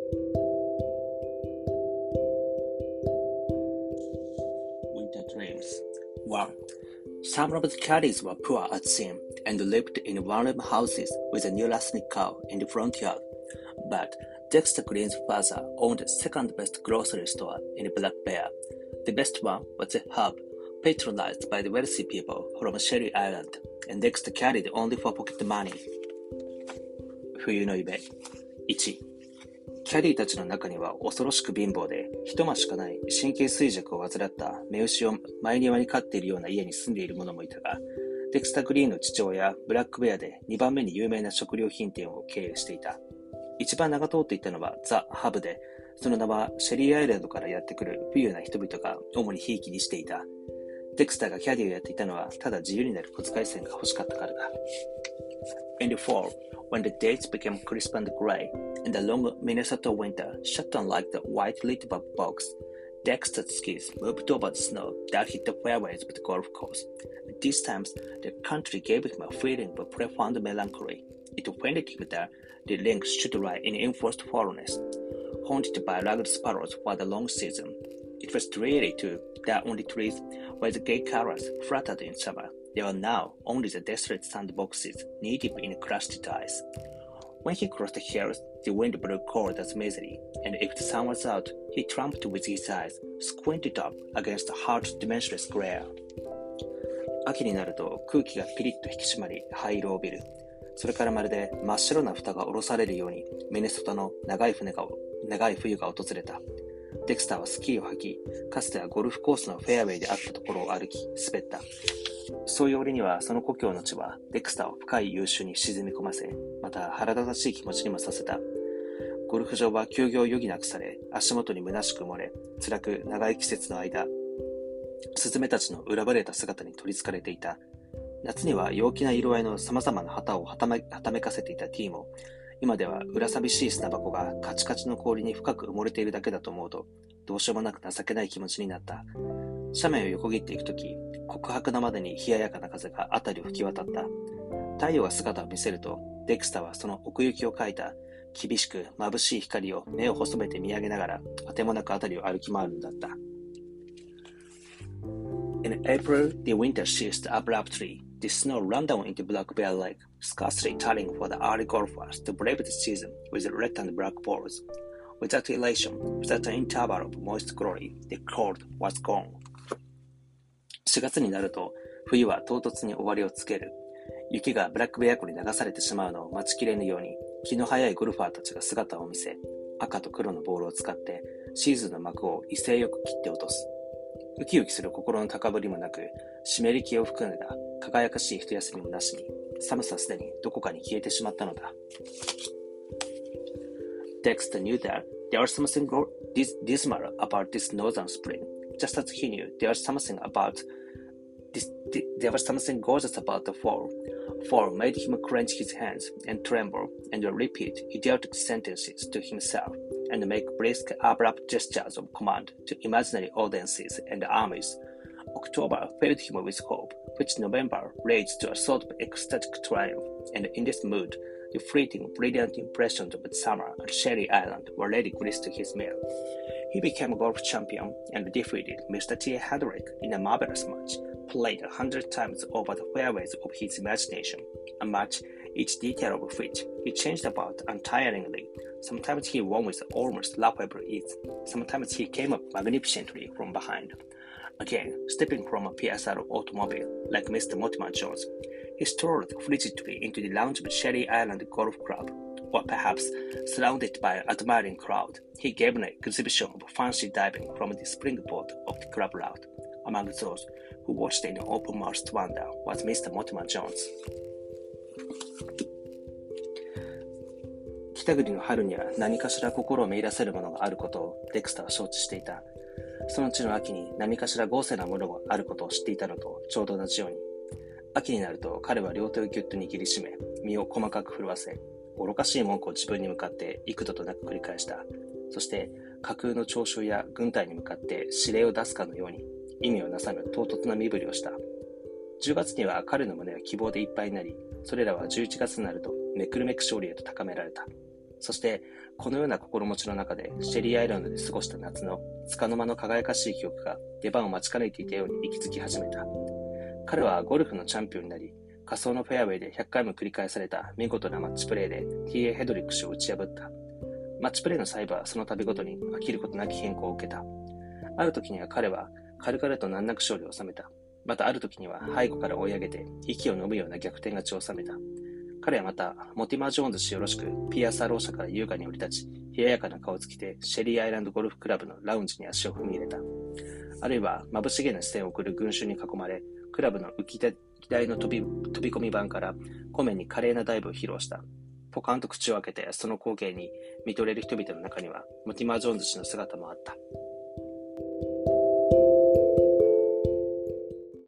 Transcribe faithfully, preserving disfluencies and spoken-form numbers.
Winter Dreams. one. Some of the caddies were poor at sea and lived in one-room houses with a new Lasnik cow in the front yard. But Dexter Green's father owned the second-best grocery store in Black Bear. The best one was a hub, patronized by the wealthy people from Sherry Island, and Dexter carried only for pocket money. 冬の夢。いち. キャディたちの中には恐ろしく貧乏で、一間しかない神経衰弱を患った目牛を前庭に飼っているような家に住んでいる者もいたが、デクスター・グリーンの父親ブラックベアでにばんめに有名な食料品店を経営していた。一番長通っていたのはザ・ハブで、その名はシェリーアイランドからやってくる富裕な人々が主にひいきにしていた。デクスターがキャディをやっていたのはただ自由になる小遣い銭が欲しかったからだ。In the fall, when the days became crisp and gray, and the long Minnesota winter shut down like the white little box, Dexter's skis moved over the snow that hit the fairways of the golf course. At these times, the country gave him a feeling of profound melancholy. It offended him that the links should lie in enforced foreignness, haunted by ragged sparrows for the long season. It was dreary, too, that on the trees where the gay colors fluttered in summer, there were now only the desolate sandboxes knee-deep in crusted ice. When he crossed the hills, the wind blew cold as misery, and if the sun was out, he tramped with his eyes, squinted up against the hard, dimensionless glare. 秋になると空気がピリッと引き締まり、灰色を帯びる。それからまるで真っ白な蓋が下ろされるように、ミネソタの長い船が、長い冬が訪れた。デクスターはスキーを履き、かつてはゴルフコースのフェアウェイであったところを歩き、滑った。そういう折にはその故郷の地はデクスターを深い憂愁に沈み込ませ、また腹立たしい気持ちにもさせた。ゴルフ場は休業を余儀なくされ、足元に虚しく埋もれ、辛く長い季節の間、スズメたちの裏ぶれた姿に取り憑かれていた。夏には陽気な色合いの様々な旗をはため、はためかせていたティーも、今では裏寂しい砂箱がカチカチの氷に深く埋もれているだけだと思うと、どうしようもなく情けない気持ちになった。斜面を横切っていくとき、告白なまでに冷ややかな風があたりを吹き渡った。太陽が姿を見せると、デクスターはその奥行きを描いた、厳しく眩しい光を目を細めて見上げながら、あてもなくあたりを歩き回るのだった。In April, the winter ceased abruptly. The snow ran down into Black Bear Lake, scarcely tarrying for the early golfers to brave the season with red and black balls. Without elation, without an interval of moist glory, the cold was gone. しがつになると、冬は唐突に終わりをつける。雪がブラックベア湖に流されてしまうのを待ちきれぬように、気の早いゴルファーたちが姿を見せ、赤と黒のボールを使ってシーズンの幕を威勢よく切って落とす。ウキウキする心の高ぶりもなく、湿り気を含んだ輝かしい一休みもなしに、寒さすでにどこかに消えてしまったのだ。Dexter knew that there was something dis- dismal about this northern spring, just as he knew there was something about this, there was something gorgeous about the fall. Fall made him clench his hands and tremble and repeat idiotic sentences to himself and make brisk, abrupt gestures of command to imaginary audiences and armies. October filled him with hope, which November raised to a sort of ecstatic triumph, and in this mood, the fleeting, brilliant impressions of summer at Sherry Island were ready grist to his mill. He became a golf champion and defeated Mister T. Hedrick in a marvelous match, played a hundred times over the fairways of his imagination, a match each detail of which he changed about untiringly. Sometimes he won with almost laughable ease, sometimes he came up magnificently from behind. Again, stepping from a P S R automobile, like Mister Mortimer Jones, he strolled frigidly into the lounge of Sherry Island Golf Club, or perhaps, surrounded by an admiring crowd, he gave an exhibition of fancy diving from the springboard of the club route. Among those who watched in open-mouthed wonder was Mister Mortimer Jones. 北国の春には何かしら心をめいらせるものがあることをデクスターは承知していた。その地の秋に何かしら豪勢なものがあることを知っていたのとちょうど同じように、秋になると彼は両手をぎゅっと握りしめ、身を細かく震わせ、愚かしい文句を自分に向かって幾度となく繰り返した。そして架空の聴衆や軍隊に向かって指令を出すかのように、意味をなさぬ唐突な身振りをした。じゅうがつには彼の胸は希望でいっぱいになり、それらはじゅういちがつになるとめくるめく勝利へと高められた。そしてこのような心持ちの中でシェリーアイランドで過ごした夏の束の間の輝かしい記憶が出番を待ちかねていたように息づき始めた。彼はゴルフのチャンピオンになり、仮想のフェアウェイでひゃっかいも繰り返された見事なマッチプレーで ティーエー ヘドリック氏を打ち破った。マッチプレーの細部はその度ごとに飽きることなき変更を受けた。ある時には彼は軽々と難なく勝利を収めた。またある時には背後から追い上げて息を飲むような逆転勝ちを収めた。彼はまたモティマー・ジョーンズ氏よろしくピアス・アロー社から優雅に降り立ち、冷ややかな顔つきでシェリーアイランドゴルフクラブのラウンジに足を踏み入れた。あるいは眩しげな視線を送る群衆に囲まれ、クラブの浮き台の飛び、飛び込み板から湖面に華麗なダイブを披露した。ポカンと口を開けてその光景に見とれる人々の中にはモティマー・ジョーンズ氏の姿もあった。